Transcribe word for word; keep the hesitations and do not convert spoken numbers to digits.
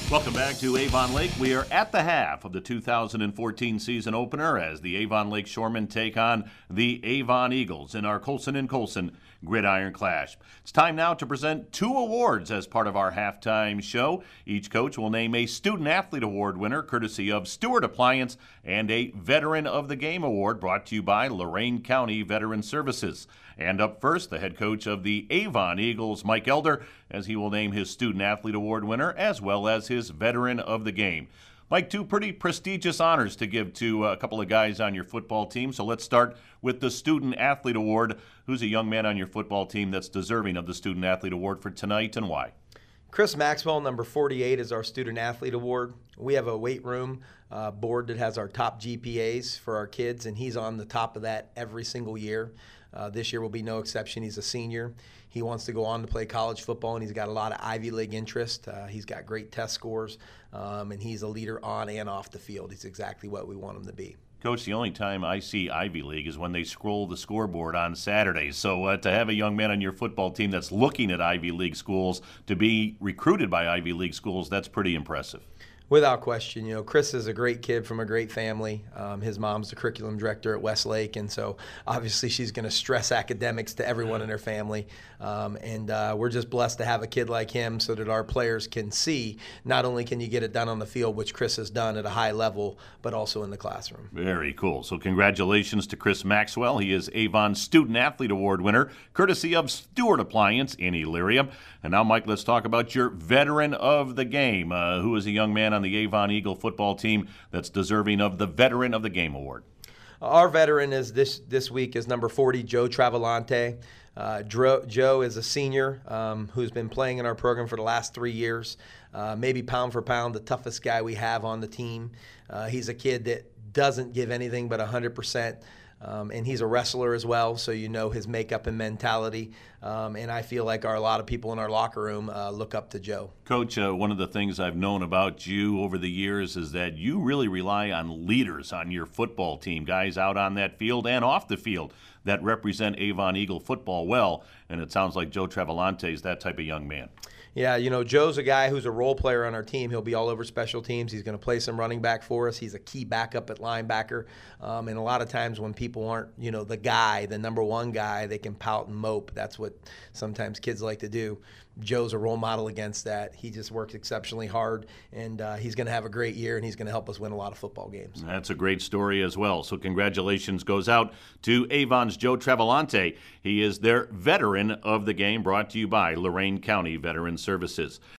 Welcome back to Avon Lake. We are at the half of the two thousand fourteen season opener as the Avon Lake Shoremen take on the Avon Eagles in our Colson and Colson Gridiron Clash. It's time now to present two awards as part of our halftime show. Each coach will name a Student Athlete Award winner courtesy of Stewart Appliance and a Veteran of the Game Award brought to you by Lorain County Veteran Services. And up first, the head coach of the Avon Eagles, Mike Elder, as he will name his Student Athlete Award winner as well as his Veteran of the Game. Mike, two pretty prestigious honors to give to a couple of guys on your football team. So let's start with the Student Athlete Award. Who's a young man on your football team that's deserving of the Student Athlete Award for tonight, and why? Chris Maxwell, number forty-eight, is our Student Athlete Award. We have a weight room uh, board that has our top G P As for our kids, and he's on the top of that every single year. Uh, this year will be no exception. He's a senior. He wants to go on to play college football, and he's got a lot of Ivy League interest. Uh, he's got great test scores, um, and he's a leader on and off the field. He's exactly what we want him to be. Coach, the only time I see Ivy League is when they scroll the scoreboard on Saturdays. So uh, to have a young man on your football team that's looking at Ivy League schools, to be recruited by Ivy League schools, that's pretty impressive. Without question. You know, Chris is a great kid from a great family. Um, his mom's the curriculum director at Westlake, and so obviously she's going to stress academics to everyone in her family. Um, and uh, we're just blessed to have a kid like him so that our players can see not only can you get it done on the field, which Chris has done at a high level, but also in the classroom. Very cool. So congratulations to Chris Maxwell. He is Avon's Student Athlete Award winner, courtesy of Stewart Appliance in Elyria. And now, Mike, let's talk about your Veteran of the Game, uh, who is a young man on the Avon Eagle football team that's deserving of the Veteran of the Game award. Our veteran is this this week is number forty, Joe Travolante. Uh, Dro, Joe is a senior um, who's been playing in our program for the last three years. Uh, maybe pound for pound, the toughest guy we have on the team. Uh, he's a kid that doesn't give anything but one hundred percent. Um, and he's a wrestler as well, so you know his makeup and mentality. Um, and I feel like our, a lot of people in our locker room uh, look up to Joe. Coach, uh, one of the things I've known about you over the years is that you really rely on leaders on your football team, guys out on that field and off the field that represent Avon Eagle football well. And it sounds like Joe Travolante is that type of young man. Yeah, you know, Joe's a guy who's a role player on our team. He'll be all over special teams. He's going to play some running back for us. He's a key backup at linebacker. Um, and a lot of times when people aren't, you know, the guy, the number one guy, they can pout and mope. That's what sometimes kids like to do. Joe's a role model against that. He just works exceptionally hard, and uh, he's going to have a great year, and he's going to help us win a lot of football games. That's a great story as well. So congratulations goes out to Avon's Joe Travolante. He is their Veteran of the Game, brought to you by Lorain County Veteran Services.